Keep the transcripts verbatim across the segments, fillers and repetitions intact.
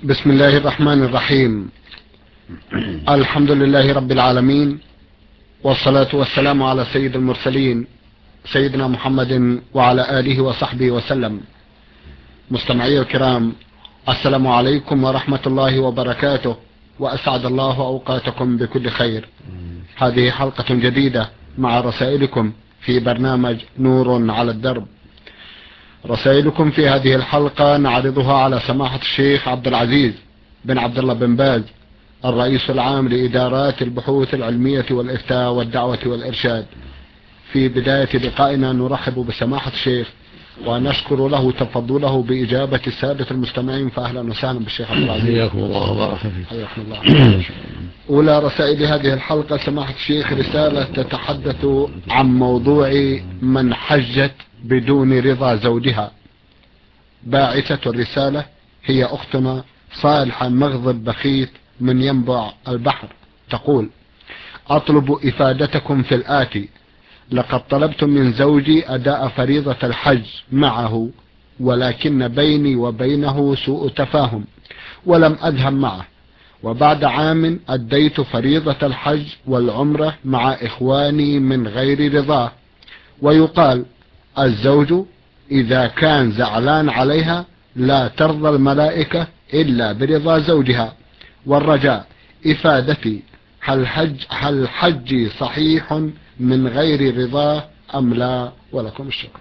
بسم الله الرحمن الرحيم. الحمد لله رب العالمين، والصلاة والسلام على سيد المرسلين سيدنا محمد وعلى آله وصحبه وسلم. مستمعي الكرام، السلام عليكم ورحمة الله وبركاته، وأسعد الله أوقاتكم بكل خير. هذه حلقة جديدة مع رسائلكم في برنامج نور على الدرب. رسائلكم في هذه الحلقة نعرضها على سماحة الشيخ عبد العزيز بن عبد الله بن باز، الرئيس العام لإدارات البحوث العلمية والإفتاء والدعوة والإرشاد. في بداية لقائنا نرحب بسماحة الشيخ ونشكر له تفضله بإجابة السادة المستمعين، فأهلا وسهلا بالشيخ عبد العزيز. حياكم الله وبارك فيك. حياكم الله. أولى رسائل هذه الحلقة سماحة الشيخ رسالة تتحدث عن موضوع من حجت بدون رضا زوجها. باعثة الرسالة هي أختنا صالحة مغضب بخيت من ينبع البحر، تقول: أطلب إفادتكم في الآتي. لقد طلبت من زوجي أداء فريضة الحج معه، ولكن بيني وبينه سوء تفاهم ولم أذهب معه، وبعد عام أديت فريضة الحج والعمرة مع إخواني من غير رضاه. ويقال: الزوج إذا كان زعلان عليها لا ترضى الملائكة إلا برضا زوجها. والرجاء إفادتي، هل حج هل حجي صحيح من غير رضاه أم لا؟ ولكم الشكر.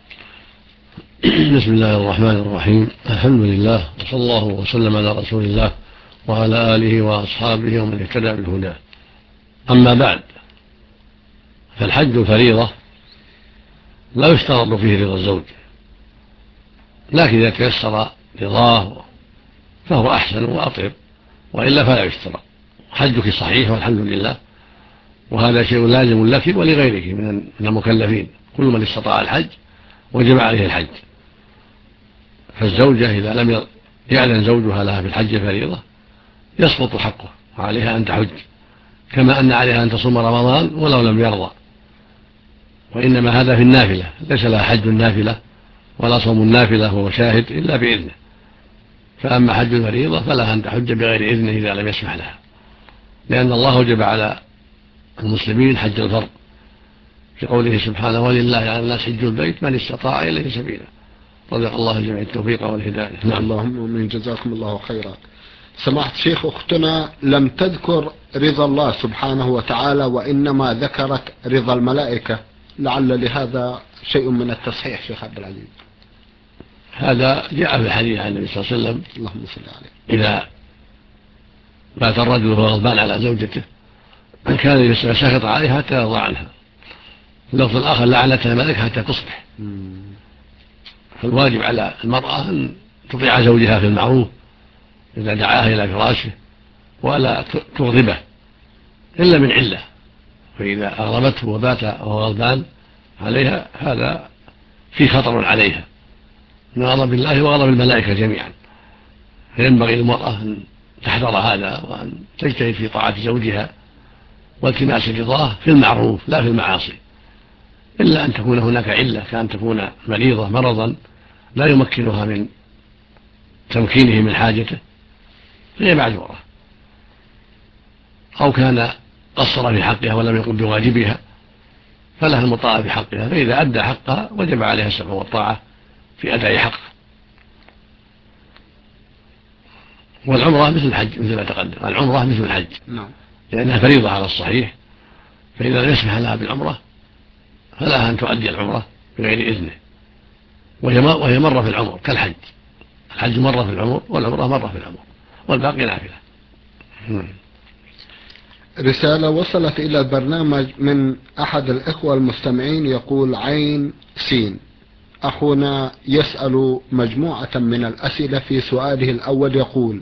بسم الله الرحمن الرحيم. الحمد لله، وصلى الله وسلم على رسول الله وعلى آله وأصحابه ومن اهتدى بهداه. أما بعد، فالحج فريضة لا يشترط فيه رضا الزوج، لكن إذا تيسر رضاه فهو أحسن وأطيب، وإلا فلا يشترط. حجك صحيح والحمد لله، وهذا شيء لازم لك ولغيرك من المكلفين. كل من استطاع الحج وجب عليه الحج. فالزوجة إذا لم يعلن زوجها لها بالحج فريضة يسقط حقه، وعليها أن تحج، كما أن عليها أن تصوم رمضان ولو لم يرضى. وإنما هذا في النافلة، ليس لها حج النافلة ولا صوم النافلة وهو شاهد إلا بإذنه. فأما حج الفريضة فلها أن تحج بغير إذنه إذا لم يسمح لها، لأن الله وجب على المسلمين حج الفرض في قوله سبحانه: ولله على الناس حج البيت من استطاع إليه سبيلا. رزق الله جميع التوفيق والهداية. نعم. اللهم من جزاكم الله خيرا. سماحة الشيخ، أختنا لم تذكر رضا الله سبحانه وتعالى، وإنما ذكرت رضا الملائكة، لعل لهذا شيء من التصحيح شيخ عبد العزيز. هذا جاء في الحديث عن النبي صلى الله عليه وسلم: اللهم صل عليه. إذا بات الرجل وهو غضبان على زوجته أن كان سخط عليها حتى يرضى عنها. اللفظ الآخر: لعنتها الملائكة حتى تصبح. فالواجب على المرأة أن تطيع زوجها في المعروف إذا دعاها إلى فراشه، ولا تغضبه إلا من علة. فإذا أغضبته وبات وهو غضبان عليها هذا في خطر عليها من غضب الله وغضب الملائكة جميعا. فينبغي للمرأة أن تحذر هذا، وأن تجتهد في طاعة زوجها والتماس رضاه في المعروف لا في المعاصي، إلا أن تكون هناك علة، كأن تكون مريضة مرضا لا يمكنها من تمكينه من حاجته فهي معذورة، أو كان قصر في حقها ولم يقم بواجبها فلها المطاعة في حقها. فإذا أدى حقها وجب عليها السمع والطاعة في أداء حقه. والعمرة مثل الحج مثل ما تقدم، العمرة مثل الحج لأنها فريضة على الصحيح. فإذا لم يسمح لها بالعمرة فلها أن تؤدي العمرة بغير إذنه، وهي مرة في العمر كالحج. الحج مرة في العمر والعمرة مرة في العمر، والباقي نافلة. رسالة وصلت إلى البرنامج من أحد الإخوة المستمعين، يقول: عين سين. أخونا يسأل مجموعة من الأسئلة. في سؤاله الأول يقول: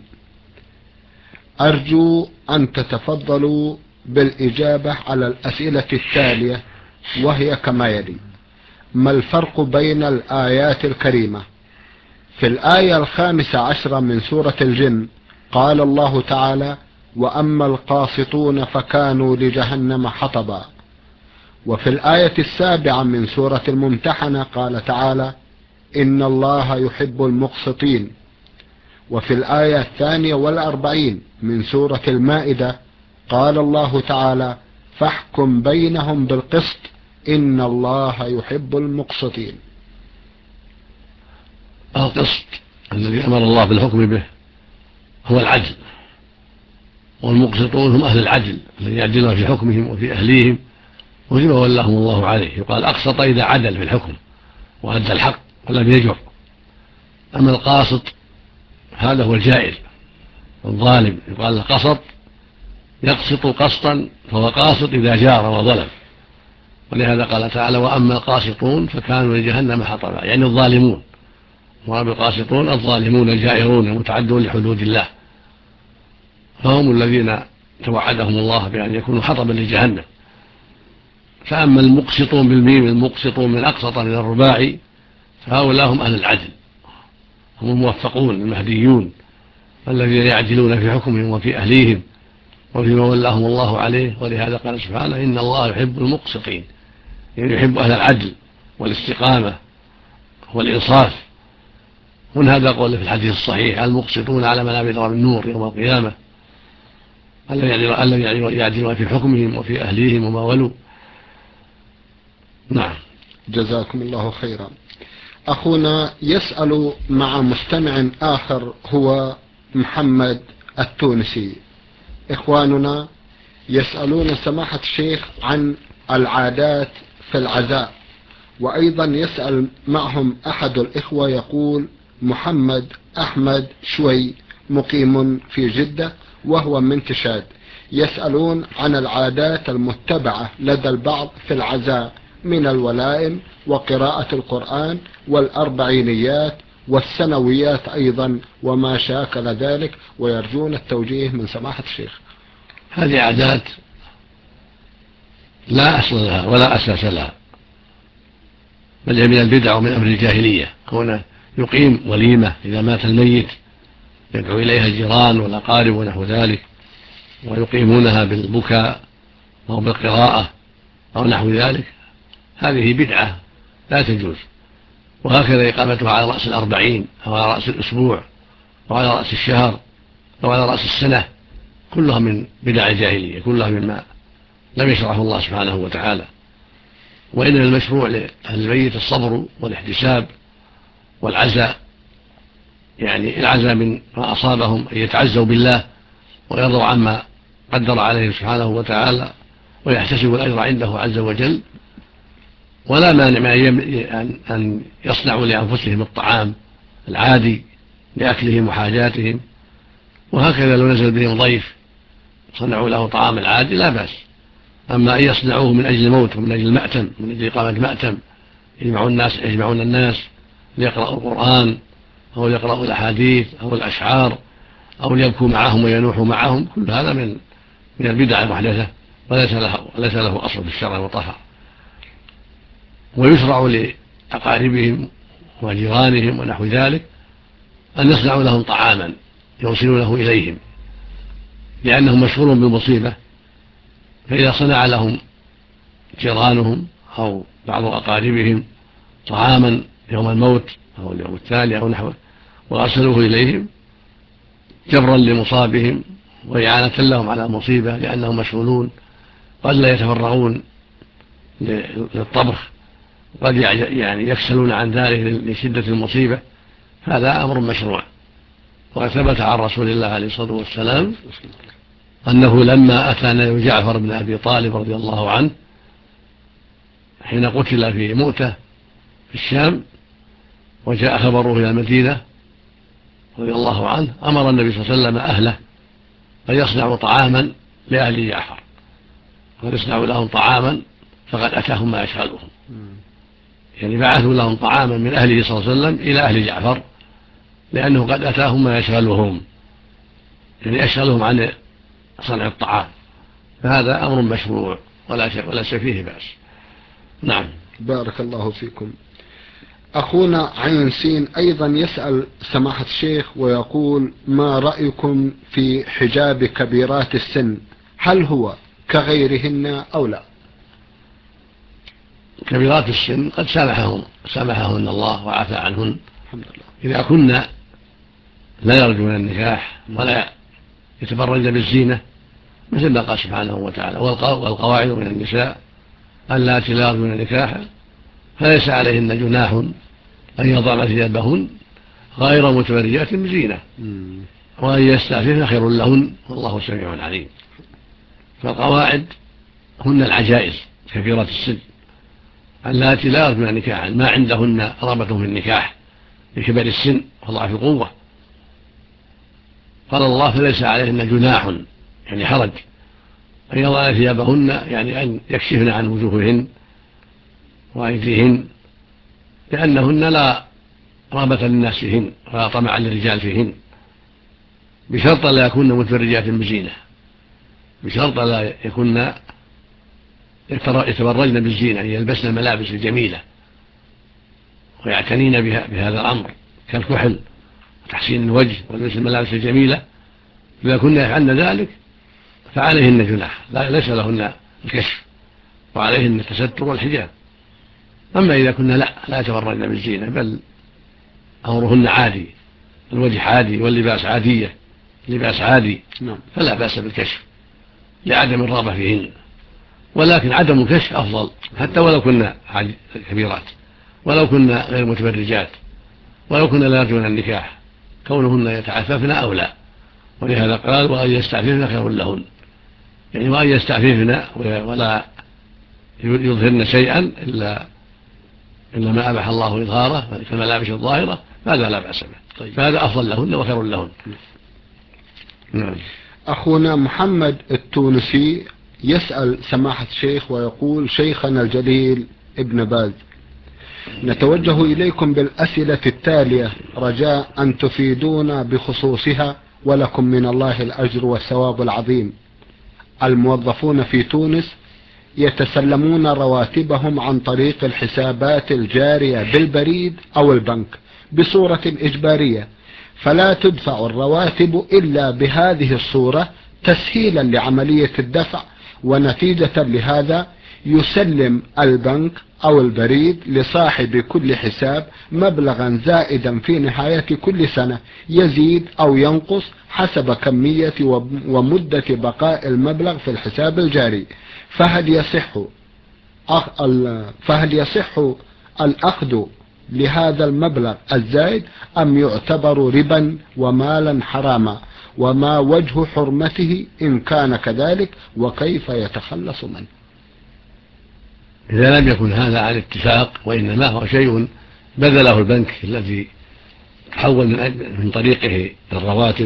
أرجو أن تتفضلوا بالإجابة على الأسئلة التالية، وهي كما يلي: ما الفرق بين الآيات الكريمة؟ في الآية الخامسة عشرة من سورة الجن قال الله تعالى: وأما القاسطون فكانوا لجهنم حطبا. وفي الآية السابعة من سورة الممتحنة قال تعالى: إن الله يحب المقسطين. وفي الآية الثانية والأربعين من سورة المائدة قال الله تعالى: فاحكم بينهم بالقسط إن الله يحب المقسطين. القسط الذي أمر الله بالحكم به هو العدل، والمقسطون هم أهل العدل الذين يعدلون في حكمهم وفي أهليهم وفيما ولاهم الله عليه. يقال أقسط إذا عدل في الحكم وأدى الحق ولم يجر. أما القاسط هذا هو الجائر الظالم، يقال القسط يقسط قسطا فهو قاسط إذا جار وظلم. ولهذا قال تعالى: وأما القاسطون فكانوا لجهنم حطبا، يعني الظالمون. وأما القاسطون الظالمون الجائرون المتعدون لحدود الله، فهم الذين توعدهم الله بأن يكونوا حطبا لجهنم. فأما المقسطون بالميم، المقسطون من أقسط من الرباعي، فهؤلاء هم أهل العدل، هم الموفقون المهديون الذين يعدلون في حكمهم وفي أهليهم وفيما ولاهم الله عليه. ولهذا قال سبحانه: إن الله يحب المقسطين، يعني يحب أهل العدل والاستقامة والإنصاف. من هذا قوله في الحديث الصحيح: المقسطون على منابر من نور يوم القيامة، الذين يعدلون في حكمهم وفي أهليهم وما ولوا. نعم. جزاكم الله خيرا. أخونا يسأل مع مستمع آخر هو محمد التونسي. إخواننا يسألون سماحة الشيخ عن العادات في العزاء، وأيضا يسأل معهم أحد الإخوة يقول: محمد أحمد شوي مقيم في جدة وهو من تشاد، يسألون عن العادات المتبعة لدى البعض في العزاء من الولائم وقراءة القرآن والأربعينيات والسنويات أيضا وما شاكل ذلك، ويرجون التوجيه من سماحة الشيخ. هذه عادات لا أصل لها ولا أساس لها، بل هي من البدع ومن أمر الجاهلية. كونه يقيم وليمة إذا مات الميت يدعو إليها الجيران والأقارب ونحو ذلك، ويقيمونها بالبكاء أو بالقراءة أو نحو ذلك، هذه بدعة لا تجوز. وهكذا إقامتها على رأس الأربعين أو على رأس الأسبوع أو على رأس الشهر أو على رأس السنة، كلها من بدع الجاهلية، كلها مما لم يشرعه الله سبحانه وتعالى. وإنما المشروع لأهل الميت الصبر والاحتساب والعزاء، يعني العزاء من ما أصابهم، أن يتعزوا بالله ويرضوا عما قدر عليهم سبحانه وتعالى ويحتسبوا الأجر عنده عز وجل. ولا مانع أن يصنعوا لأنفسهم الطعام العادي لأكلهم وحاجاتهم، وهكذا لو نزل بهم ضيف صنعوا له طعام العادي لا بأس. أما أن يصنعوه من أجل الموت ومن أجل المأتم، من أجل إقامة مأتم يجمعون الناس يجمعون الناس ليقرأوا القرآن أو ليقرأوا الأحاديث أو الأشعار أو ليبكوا معهم وينوحوا معهم، كل هذا من من البدع المحدثة وليس له وليس له أصل في الشرع وطهر. ويشرع لأقاربهم وجيرانهم ونحو ذلك أن يصنعوا لهم طعاما يوصلونه إليهم، لأنهم مشغولون بالمصيبة. فإذا صنع لهم جيرانهم أو بعض أقاربهم طعاما يوم الموت أو اليوم التالي أو نحوه وأرسلوه إليهم جبرا لمصابهم وإعانة لهم على المصيبة، لأنهم مشغولون قد لا يتفرغون للطبخ، قد يعني يكسلون عن ذلك لشدة المصيبة، هذا أمر مشروع. وثبت عن رسول الله عليه الصلاة والسلام أنه لما أتى نبي جعفر بن أبي طالب رضي الله عنه حين قتل في مؤتة في الشام وجاء خبره إلى المدينة رضي الله عنه، أمر النبي صلى الله عليه وسلم أهله أن يصنعوا طعاما لأهل جعفر، قد يصنعوا لهم طعاما فقد أتاهم ما يشغلهم، يعني بعثوا لهم طعاما من أهله صلى الله عليه وسلم إلى أهل جعفر لأنه قد أتاهم ما يشغلهم، يعني يشغلهم عن صنع الطعام. فهذا أمر مشروع ولا شيء ولا شيء فيه بأس. نعم. بارك الله فيكم. أخونا عين سين أيضا يسأل سماحة الشيخ ويقول: ما رأيكم في حجاب كبيرات السن؟ هل هو كغيرهن أو لا؟ كبيرات السن قد سامحهم سامحهن الله وعفى عنهن الحمد لله. إذا كنا لا يرجون النكاح ولا يتبرجن بالزينة، مثل ما قال سبحانه وتعالى: والقواعد من النساء اللاتي لا يرجون النكاح فليس عليهن جناح أن يضعن ثيابهن غير متبرجات بزينة وأن يستعففن خير لهن والله سميع عليم. فالقواعد هن العجائز كبيرة السن اللاتي لا يرجون نكاحا، ما عندهن رغبة في النكاح لكبر السن وضعف القوة. قال الله: فليس عليهن جناح، يعني حرج، أن يضعن ثيابهن، يعني أن يكشفن عن وجوههن وأيديهن، لأنهن لا رغبة للناس فيهن ولا طمع للرجال فيهن، بشرط لا يكون متبرجات بزينة، بشرط لا يكون يتبرجن بالزينة، يعني يلبسن الملابس الجميلة ويعتنين بها بهذا الأمر كالكحل وتحسين الوجه ولبس الملابس الجميلة. إذا كن يفعلن ذلك فعليهن جناح، ليس لهن الكشف وعليهن التستر والحجاب. أما إذا كنا لا لا يتبرجن بالزينة بل أمرهن عادي، الوجه عادي واللباس عادية، لباس عادي، فلا بأس بالكشف لعدم الرغبة فيهن. ولكن عدم الكشف أفضل، حتى ولو كنا كبيرات، ولو كنا غير متبرجات، ولو كنا لا يرجون النكاح، كونهن يتعففن أولى. ولهذا قال: وأن يستعففن خير لهن، يعني وأن يستعففن ولا يظهرن شيئا إلا إلا ما أباح الله إظهاره كالملابس الظاهرة، فهذا لا بأس به. طيب. فهذا أفضل لهن وخير لهن. نعم. أخونا محمد التونسي يسأل سماحة الشيخ ويقول: شيخنا الجليل ابن باز، نتوجه إليكم بالأسئلة التالية رجاء أن تفيدونا بخصوصها، ولكم من الله الأجر والثواب العظيم. الموظفون في تونس يتسلمون رواتبهم عن طريق الحسابات الجارية بالبريد أو البنك بصورة إجبارية، فلا تدفع الرواتب إلا بهذه الصورة تسهيلا لعملية الدفع، ونتيجة لهذا يسلم البنك أو البريد لصاحب كل حساب مبلغا زائدا في نهاية كل سنة يزيد أو ينقص حسب كمية ومدة بقاء المبلغ في الحساب الجاري. فهل يصح فهل يصح الأخذ لهذا المبلغ الزائد أم يعتبر ربا ومالا حراما؟ وما وجه حرمته إن كان كذلك، وكيف يتخلص منه؟ إذا لم يكن هذا عن اتفاق وإنما هو شيء بذله البنك الذي تحول من طريقه الرواتب،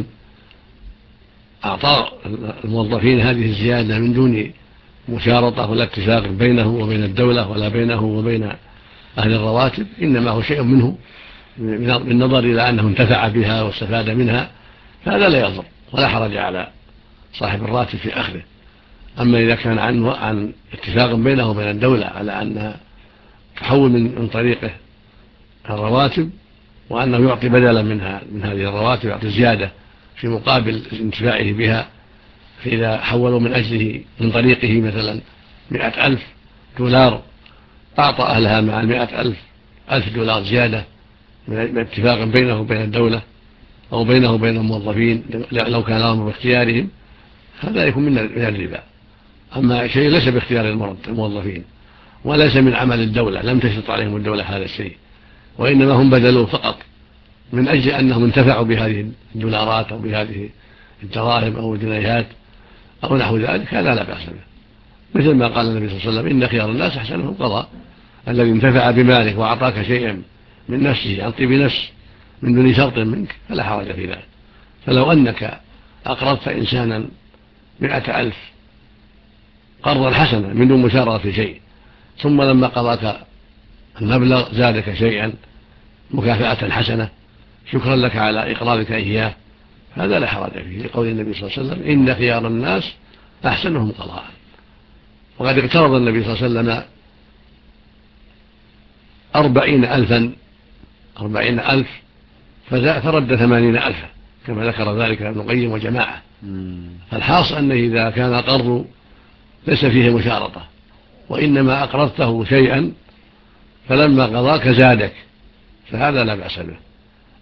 أعطى الموظفين هذه الزيادة من دون مشارطة ولا اتفاق بينه وبين الدولة ولا بينه وبين أهل الرواتب، إنما هو شيء منه بالنظر إلى أنه انتفع بها واستفاد منها، فهذا لا يضر ولا حرج على صاحب الراتب في أخذه. أما إذا كان عن عن اتفاق بينه وبين الدولة على أن تحول من طريقه الرواتب وأنه يعطي بدلا منها من هذه الرواتب، يعطي زيادة في مقابل انتفاعه بها، فإذا حولوا من أجله من طريقه مثلا مئة ألف دولار، أعطى أهلها مع المئة ألف ألف دولار زيادة من اتفاق بينه وبين الدولة أو بينه وبين الموظفين لو كان الأمر باختيارهم، هذا يكون من الربا. أما شيء ليس باختيار الموظفين وليس من عمل الدولة، لم تشرط عليهم الدولة هذا الشيء، وإنما هم بذلوه فقط من أجل أنهم انتفعوا بهذه الدولارات أو بهذه الدراهم أو الجنيهات أو نحو ذلك، هذا لا بأس به. مثل ما قال النبي صلى الله عليه وسلم: إن خيار الناس أحسنهم قضاء. الذي انتفع بمالك وأعطاك شيئا من نفسه عن طيب نفس من دون شرط منك فلا حرج في ذلك. فلو أنك أقرضت إنسانا مئة ألف قرضا حسنا من دون مشارطة في شيء، ثم لما قضاك المبلغ زادك شيئا مكافأة حسنة شكرا لك على إقراضك إياه، هذا لا حرج فيه، لقول النبي صلى الله عليه وسلم: إن خيار الناس أحسنهم قضاء. وقد اقترض النبي صلى الله عليه وسلم أربعين ألفا أربعين ألف فرد ثمانين ألفا كما ذكر ذلك ابن القيم وجماعة. فالحاصل أنه إذا كان قرض ليس فيه مشارطة وإنما أقرضته شيئا فلما قضاك زادك، فهذا لا بأس به.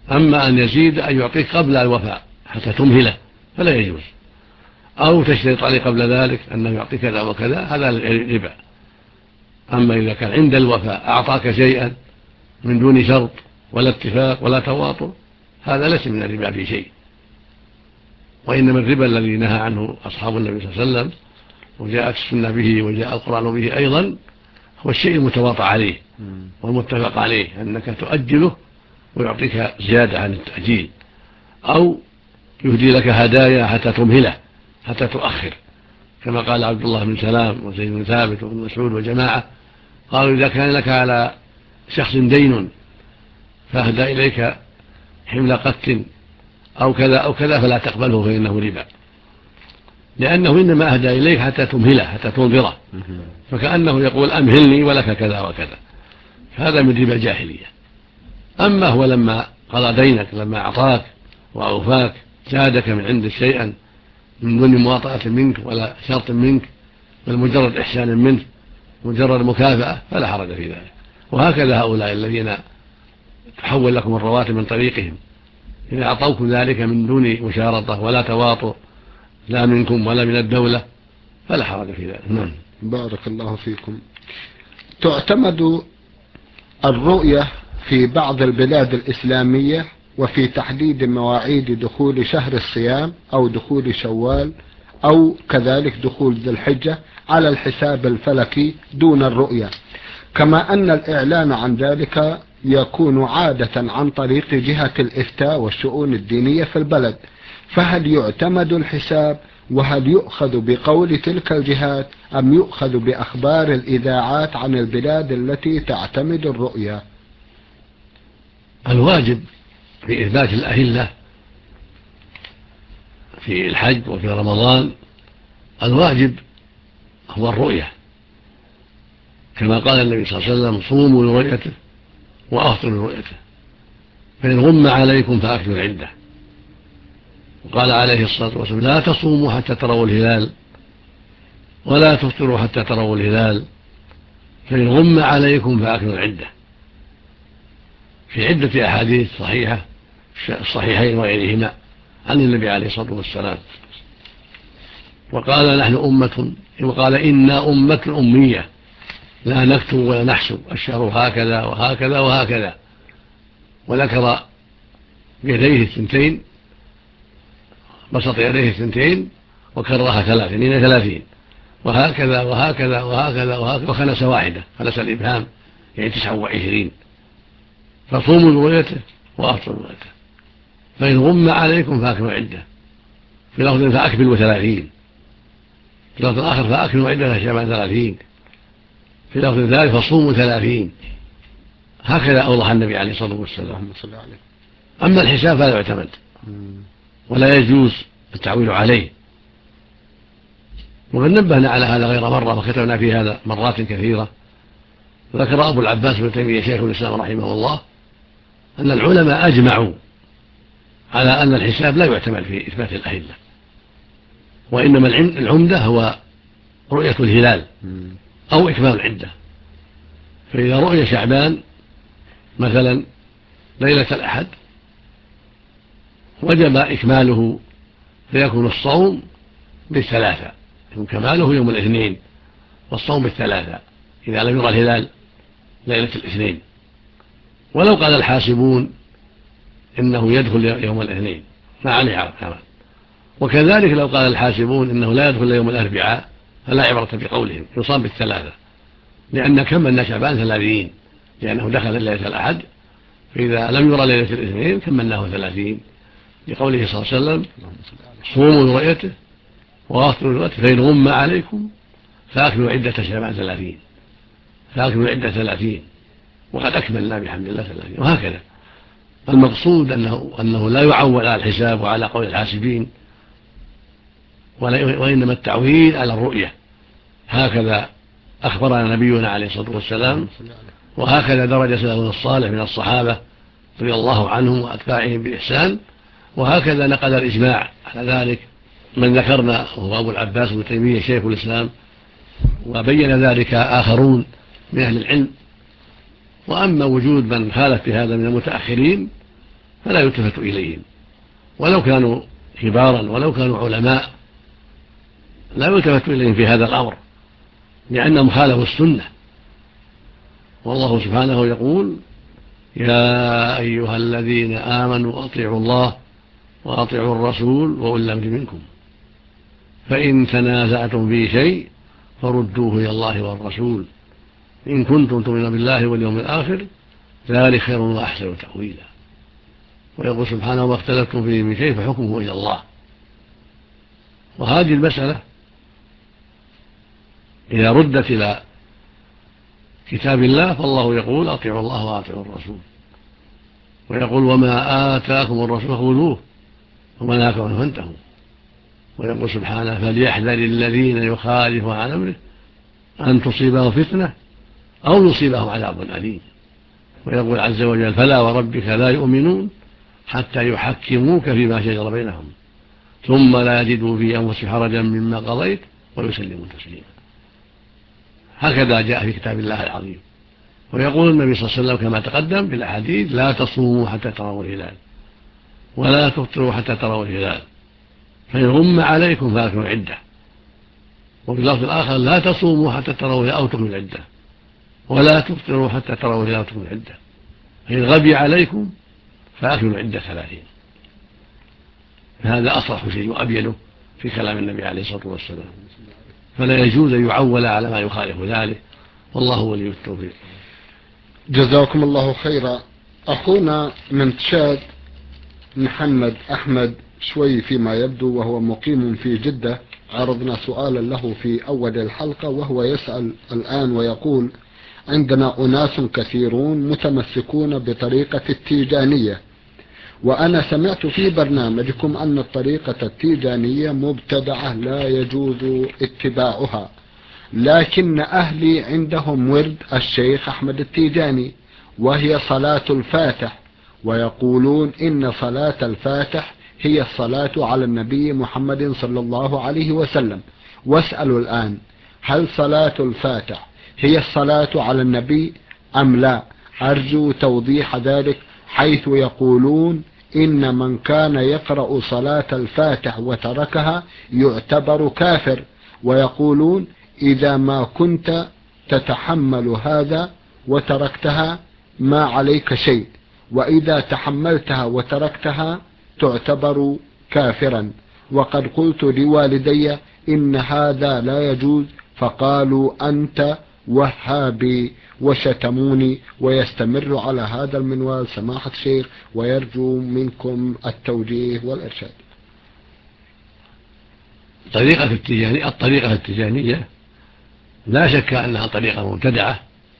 أما أن يزيد أن يعطيك قبل الوفاء حتى تمهله فلا يجوز، أو تشترط عليه قبل ذلك أنه يعطيك كذا وكذا، هذا ربا. أما إذا كان عند الوفاء أعطاك شيئا من دون شرط ولا اتفاق ولا تواطؤ، هذا ليس من الربا في شيء. وإنما الربا الذي نهى عنه أصحاب النبي صلى الله عليه وسلم وجاءت السنة به وجاء القرآن به أيضا هو الشيء المتواطأ عليه والمتفق عليه، أنك تؤجله ويعطيك زيادة عن التأجيل، أو يهدي لك هدايا حتى تمهله حتى تؤخر، كما قال عبد الله بن سلام وزيد بن ثابت وابن مسعود وجماعة قالوا إذا كان لك على شخص دين فأهدى إليك حمل قت أو كذا أو كذا فلا تقبله فإنه ربا، لأنه إنما أهدى إليك حتى تمهله حتى تنظره، فكأنه يقول أمهلني ولك كذا وكذا، هذا من ربا الجاهلية. أما هو لما قضى دينك، لما أعطاك وأوفاك زادك من عنده شيئا من دون مواطأة منك ولا شرط منك بل مجرد إحسان منه مجرد مكافأة فلا حرج في ذلك. وهكذا هؤلاء الذين تحول لكم الرواتب من طريقهم إذا أعطوكم ذلك من دون مشارطة ولا تواطؤ لا منكم ولا من الدولة فلا حرج في ذلك. نعم. بارك الله فيكم. تعتمد الرؤية في بعض البلاد الإسلامية وفي تحديد مواعيد دخول شهر الصيام أو دخول شوال أو كذلك دخول ذي الحجة على الحساب الفلكي دون الرؤية، كما أن الإعلان عن ذلك يكون عادة عن طريق جهة الإفتاء والشؤون الدينية في البلد، فهل يعتمد الحساب وهل يؤخذ بقول تلك الجهات أم يؤخذ بأخبار الإذاعات عن البلاد التي تعتمد الرؤية؟ الواجب في إثبات الأهلة في الحج وفي رمضان الواجب هو الرؤية، كما قال النبي صلى الله عليه وسلم صوموا لرؤيته وأفطروا لرؤيته فإن غم عليكم فأكملوا العدة. وقال عليه الصلاة والسلام لا تصوموا حتى تروا الهلال ولا تفطروا حتى تروا الهلال فإن غم عليكم فأكملوا العدة، في عدة أحاديث صحيحة الصحيحين وغيرهما عن النبي عليه الصلاة والسلام. وقال نحن أمة وقال إنا أمة أمية لا نكتب ولا نحسب الشهر هكذا وهكذا وهكذا، وذكر يديه الثنتين بسط يديه الثنتين وكررها ثلاثين إلى ثلاثين وهكذا وهكذا وهكذا وهكذا وخلص واحدة خلص الإبهام يعني تسعة وعشرين. فصوموا لرؤيته وأفطروا لرؤيته فإن غم عليكم فأكملوا عدة، في لفظ فأكملوا ثلاثين، في لفظ آخر فأكملوا عدة شعبان ثلاثين، في لفظ ذلك فصوموا ثلاثين. هكذا أوضح النبي عليه الصلاة والسلام. أما الحساب فلا يعتمد ولا يجوز التعويل عليه، وقد نبهنا على هذا غير مرة وكتبنا في هذا مرات كثيرة. ذكر أبو العباس بن تيمية شيخ الإسلام رحمه الله أن العلماء أجمعوا على أن الحساب لا يعتمد في إثبات الأهلة، وإنما العمدة هو رؤية الهلال أو إكمال العدة. فإذا رؤية شعبان مثلا ليلة الأحد وجب إكماله فيكون الصوم بالثلاثة، يكون كماله يوم الاثنين والصوم بالثلاثة إذا لم يرى الهلال ليلة الاثنين. ولو قال الحاسبون إنه يدخل يوم الاثنين ما عليه عمل، وكذلك لو قال الحاسبون إنه لا يدخل يوم الأربعاء فلا عبرة بقولهم، يصام بالثلاثة، لأن كملنا شعبان ثلاثين لأنه دخل ليلة الأحد، فإذا لم يرى ليلة الاثنين كملناه ثلاثين لقوله صلى الله عليه وسلم صوموا لرؤيته وأفطروا لرؤيته فإن غم عليكم فأكملوا عدة شعبان ثلاثين فأكملوا عدة ثلاثين وقد أكملنا بحمد الله ثلاثين. وهكذا المقصود أنه, أنه لا يعول على الحساب وعلى قول الحاسبين، وإنما التعويل على الرؤية. هكذا أخبرنا نبينا عليه الصلاة والسلام، وهكذا درج سلفنا الصالح من الصحابة رضي الله عنهم وأتباعهم بإحسان، وهكذا نقل الإجماع على ذلك من ذكرنا وهو أبو العباس بن تيمية شيخ الإسلام، وبين ذلك آخرون من أهل العلم. وأما وجود من خالف في هذا من المتأخرين فلا يلتفت إليهم، ولو كانوا كبارا ولو كانوا علماء لا يلتفت إليهم في هذا الأمر، لأنهم خالفوا السنة. والله سبحانه يقول: يا أيها الذين آمنوا أطيعوا الله وأطيعوا الرسول وأولي الأمر منكم، فإن تنازعتم في شيء فردوه إلى الله والرسول إن كنتم تؤمنون بالله واليوم الآخر ذلك خير وأحسن تأويلا. ويقول سبحانه: ما اختلفتم فيه من شيء فحكمه إلى الله. وهذه المسألة إذا ردت إلى كتاب الله فالله يقول: أطيعوا الله وأطيعوا الرسول، ويقول: وما آتاكم الرسول فخذوه وما نهاكم عنه فانتهوا. ويقول سبحانه: فليحذر الذين يخالفون عن أمره أن تصيبهم فتنة أو يصيبهم عذاب أليم. ويقول عز وجل: فلا وربك لا يؤمنون حتى يحكموك فيما شجر بينهم ثم لا يجدوا في أنفسهم حرجا مما قضيت ويسلموا تسليما. هكذا جاء في كتاب الله العظيم. ويقول النبي صلى الله عليه وسلم كما تقدم في الأحاديث: لا تصوموا حتى تروا الهلال ولا تفطروا حتى تروا الهلال فإن غم عليكم فأكملوا العدة. وفي اللفظ الآخر: لا تصوموا حتى تروا الهلال أو تكملوا العدة ولا تفطروا حتى تروا الهلال أو تكملوا العدة فإن غبي عليكم فأكملوا العدة ثلاثين. هذا أصرح شيء وأبينه في كلام النبي عليه الصلاة والسلام، فلا يجوز أن يعول على ما يخالف ذلك، والله ولي التوفيق. جزاكم الله خيرا. أخونا من تشاد محمد أحمد شوي فيما يبدو، وهو مقيم في جدة، عرضنا سؤالا له في أول الحلقة، وهو يسأل الآن ويقول: عندنا أناس كثيرون متمسكون بطريقة التيجانية، وأنا سمعت في برنامجكم أن الطريقة التيجانية مبتدعة لا يجوز اتباعها، لكن أهلي عندهم ورد الشيخ أحمد التيجاني وهي صلاة الفاتح، ويقولون إن صلاة الفاتح هي الصلاة على النبي محمد صلى الله عليه وسلم. واسألوا الآن: هل صلاة الفاتح هي الصلاة على النبي أم لا؟ أرجو توضيح ذلك، حيث يقولون إن من كان يقرأ صلاة الفاتح وتركها يعتبر كافر، ويقولون إذا ما كنت تتحمل هذا وتركتها ما عليك شيء، وإذا تحملتها وتركتها تعتبر كافرا. وقد قلت لوالدي إن هذا لا يجوز، فقالوا أنت وهابي وشتموني، ويستمر على هذا المنوال سماحة الشيخ، ويرجو منكم التوجيه والإرشاد. طريقة التجانية الطريقة التجانية لا شك أنها طريقة مبتدعة،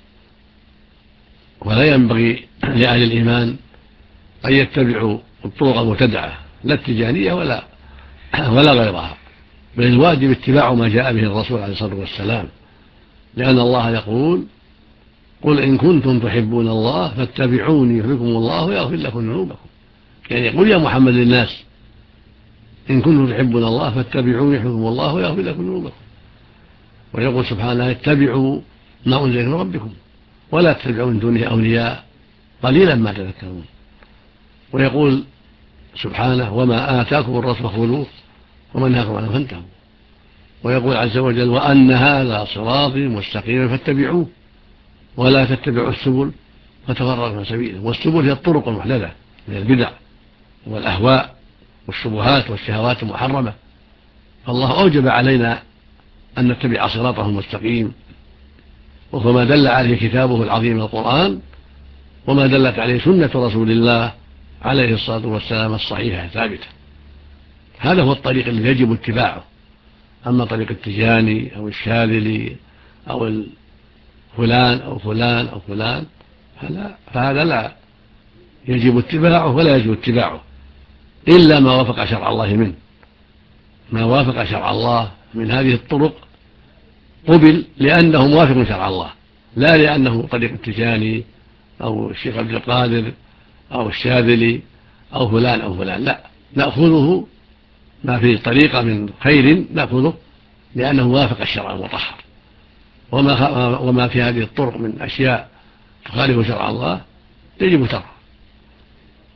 ولا ينبغي لأهل الإيمان أن يتبعوا الطرق المبتدعة لا التجانية ولا ولا غيرها، بل الواجب اتباع ما جاء به الرسول عليه الصلاة والسلام، لأن الله يقول: قل إن كنتم تحبون الله فاتبعوني يحببكم الله ويغفر لكم ذنوبكم. يعني قل يا محمد للناس: إن كنتم تحبون الله فاتبعوني يحببكم الله ويغفر لكم ذنوبكم. ويقول سبحانه: اتبعوا ما أنزل من ربكم ولا تتبعوا من دونه أولياء قليلا ما تذكرون. ويقول سبحانه: وما آتاكم الرسول فخذوه وما نهاكم عنه فانتهوا. ويقول عز وجل: وأن هذا صراطي مستقيما فاتبعوه ولا تتبعوا السبل فتفرق عن سبيله. والسبل هي الطرق المحدثة من البدع والأهواء والشبهات والشهوات المحرمة. فالله أوجب علينا أن نتبع صراطه المستقيم، وهو ما دل عليه كتابه العظيم القرآن، وما دلت عليه سنة رسول الله عليه الصلاة والسلام الصحيحة الثابتة. هذا هو الطريق الذي يجب اتباعه. أما طريق التجاني أو الشاذلي أو فلان أو فلان أو فلان فهذا لا يجب اتباعه ولا يجب اتباعه إلا ما وافق شرع الله منه. ما وافق شرع الله من هذه الطرق قبل لأنه موافق شرع الله، لا لأنه طريق التجاني أو الشيخ عبد القادر أو الشاذلي أو فلان أو فلان. لا، نأخذه ما فيه طريقة من خير نأخذه لأنه وافق الشرع المطهر، وما, وما في هذه الطرق من أشياء تخالف شرع الله يجب تركه.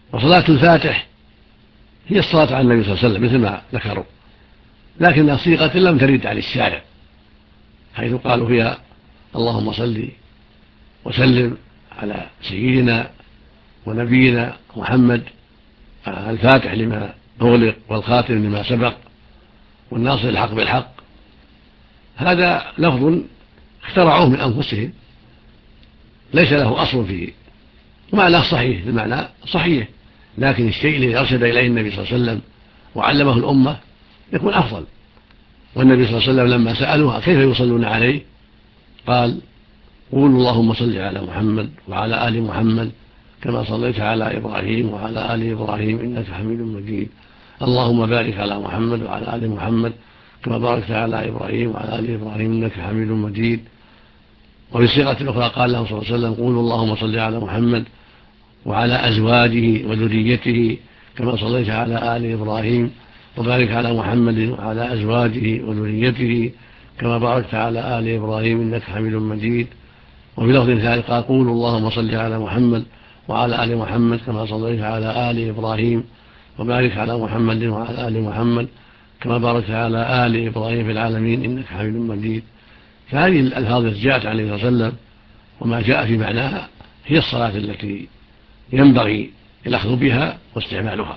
وصلاة الفاتح هي الصلاة على النبي صلى الله عليه وسلم مثل ما ذكروا، لكنها صيغة لم ترد عن الشارع، حيث قالوا فيها اللهم صل وسلم على سيدنا ونبينا محمد الفاتح لما أغلق والخاتم لما سبق والناصر الحق بالحق. هذا لفظ اخترعوه من أنفسهم ليس له أصل فيه، ومعناه صحيح، المعنى صحيح، لكن الشيء الذي أرشد إليه النبي صلى الله عليه وسلم وعلمه الأمة يكون أفضل. والنبي صلى الله عليه وسلم لما سألوها كيف يصلون عليه قال قولوا اللهم صل على محمد وعلى آل محمد كما صليت على إبراهيم وعلى آل إبراهيم إنك حميد مجيد، اللهم بارك على محمد وعلى آل محمد كما باركت على إبراهيم وعلى آل إبراهيم إنك حميد مجيد. وفي صيغة أخرى قال له صلى الله عليه وسلم قولوا اللهم صل على محمد وعلى أزواجه وذريته كما صليت على آل إبراهيم وبارك على محمد وعلى أزواجه وذريته كما باركت على آل إبراهيم إنك حميد مجيد. وفي لفظ ثالث قال قولوا اللهم صل على محمد وعلى آل محمد كما صليت على آل إبراهيم وبارك على محمد وعلى آل محمد كما باركت على آل إبراهيم في العالمين إنك حميد مجيد. فهذه الألفاظ التي جاءت عليه صلى الله عليه وسلم وما جاء في معناها هي الصلاة التي ينبغي الأخذ بها واستعمالها.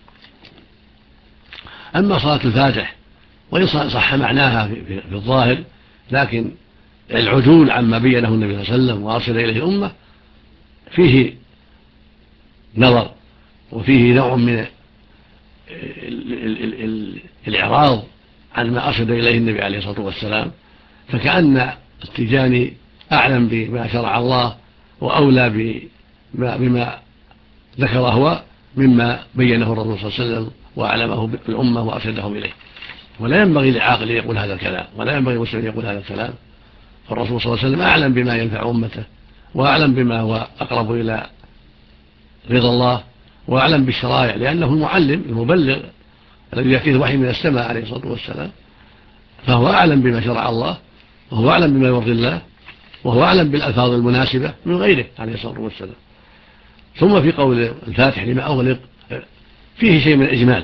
أما صلاة الفاتح وإن صح معناها في الظاهر، لكن العدول عما بينه النبي صلى الله عليه وسلم وأرسل إليه الأمة فيه نظر وفيه نوع من الإعراض عن ما أرشد إليه النبي عليه الصلاة والسلام، فكأن التجاني أعلم بما شرع الله وأولى بما ذكر هو مما بينه الرسول صلى الله عليه وسلم وأعلمه بالأمة وأرشدهم إليه. ولا ينبغي لعاقل يقول هذا الكلام، ولا ينبغي لمسلم يقول هذا الكلام، فالرسول صلى الله عليه وسلم أعلم بما ينفع أمته وأعلم بما هو أقرب إلى رضا الله وأعلم بالشرائع، لأنه المعلم المبلغ الذي يأتيه الوحي من السماء عليه الصلاة والسلام، فهو أعلم بما شرع الله وهو أعلم بما يرضي الله وهو أعلم بالألفاظ المناسبة من غيره عليه الصلاة والسلام. ثم في قول الفاتح لما أغلق فيه شيء من الإجمال،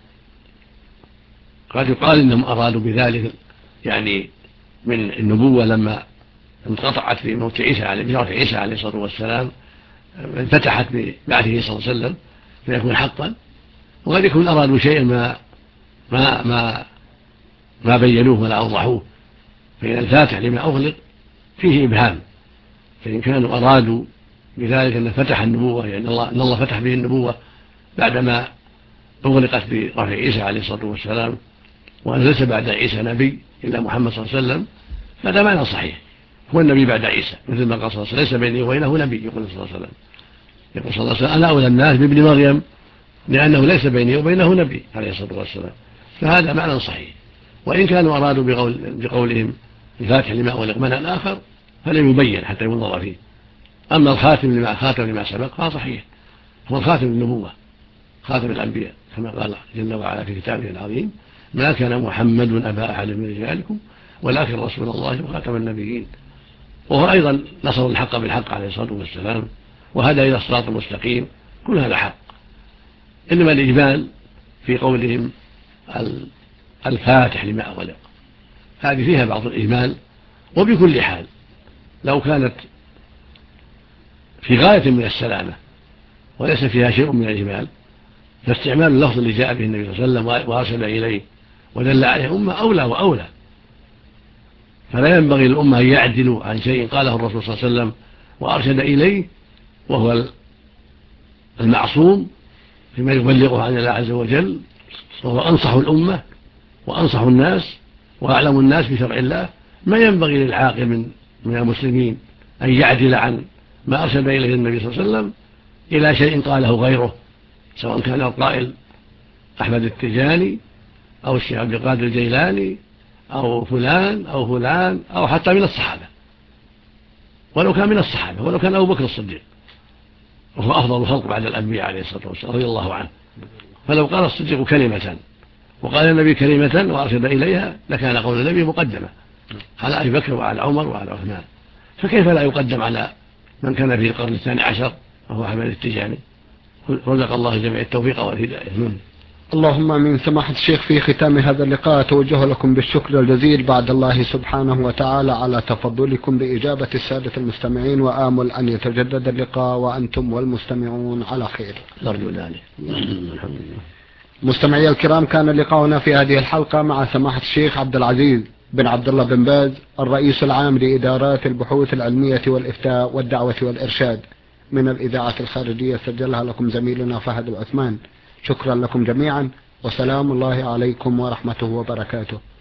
قد يقال إنهم أرادوا بذلك يعني من النبوة لما انقطعت في موت عيسى عليه عيسى عليه الصلاة والسلام انفتحت ببعثه صلى الله عليه وسلم فيكون حقا، وقد يكون أرادوا شيئا ما ما ما ما بينوه ولا أوضحوه، فإن الفاتح لما أغلق فيه إبهام، فإن كانوا أرادوا بذلك أن فتح النبوة يعني الله أن الله فتح به النبوة بعدما أغلقت برفع عيسى عليه الصلاة والسلام وأن ليس بعد عيسى نبي إلا محمد صلى الله عليه وسلم، هذا معنى صحيح، هو النبي بعد عيسى مثل ما قال صلى الله عليه وسلم ليس بيني وبينه نبي، يقول صلى الله عليه وسلم يقول صلى الله عليه وسلم أنا أولى الناس بابن مريم لأنه ليس بيني وبينه نبي عليه الصلاة والسلام، فهذا معنى صحيح. وإن كانوا أرادوا بقول بقولهم الفاتح لما أغلق معنى آخر فلم يبين حتى ينظر فيه. أما الخاتم لما خاتم لما سبق فهو صحيح، هو الخاتم النبوة خاتم الأنبياء كما قال جل وعلا في كتابه العظيم ما كان محمد أبا أحد من رجالكم ولكن رسول الله وخاتم النبيين، وهو أيضا نصر الحق بالحق عليه الصلاة والسلام وهدى إلى الصراط المستقيم، كل هذا حق. إنما الإجمال في قولهم الفاتح لما أغلق هذه فيها بعض الإجمال، وبكل حال لو كانت في غاية من السلامة وليس فيها شيء من الإجمال فاستعمال اللفظ اللي جاء به النبي صلى الله عليه وسلم وأرسل إليه ودل عليه أمة أولى وأولى، فلا ينبغي للأمة أن يعدلوا عن شيء قاله الرسول صلى الله عليه وسلم وأرشد إليه وهو المعصوم فيما يبلغه عن الله عز وجل، وهو أنصح الأمة وأنصح الناس وأعلم الناس بشرع الله. ما ينبغي للعاقل من من المسلمين أن يعدل عن ما أرشد إليه النبي صلى الله عليه وسلم إلى شيء قاله غيره، سواء كان القائل أحمد التجاني أو الشيخ عبد القادر الجيلاني أو فلان أو فلان أو حتى من الصحابة، ولو كان من الصحابة ولو كان أبو بكر الصديق وهو أفضل الخلق بعد الأنبياء عليه الصلاة والسلام رضي الله عنه، فلو قال الصديق كلمة وقال النبي كلمة وأرشد إليها لكان قول النبي مقدمة على أبي بكر وعلى عمر وعلى عثمان، فكيف لا يقدم على من كان في القرن الثاني عشر وهو أحمد التجاني رزق الله الجميع التوفيق والهداية. اللهم امين. سماحة الشيخ، في ختام هذا اللقاء أتوجه لكم بالشكر الجزيل بعد الله سبحانه وتعالى على تفضلكم بإجابة السادة المستمعين، وآمل أن يتجدد اللقاء وأنتم والمستمعون على خير. نرجو ذلك. مستمعي الكرام، كان لقاؤنا في هذه الحلقة مع سماحة الشيخ عبد العزيز بن عبد الله بن باز، الرئيس العام لإدارات البحوث العلمية والإفتاء والدعوة والإرشاد، من الإذاعة الخارجية، سجلها لكم زميلنا فهد العثمان. شكرا لكم جميعا، وسلام الله عليكم ورحمته وبركاته.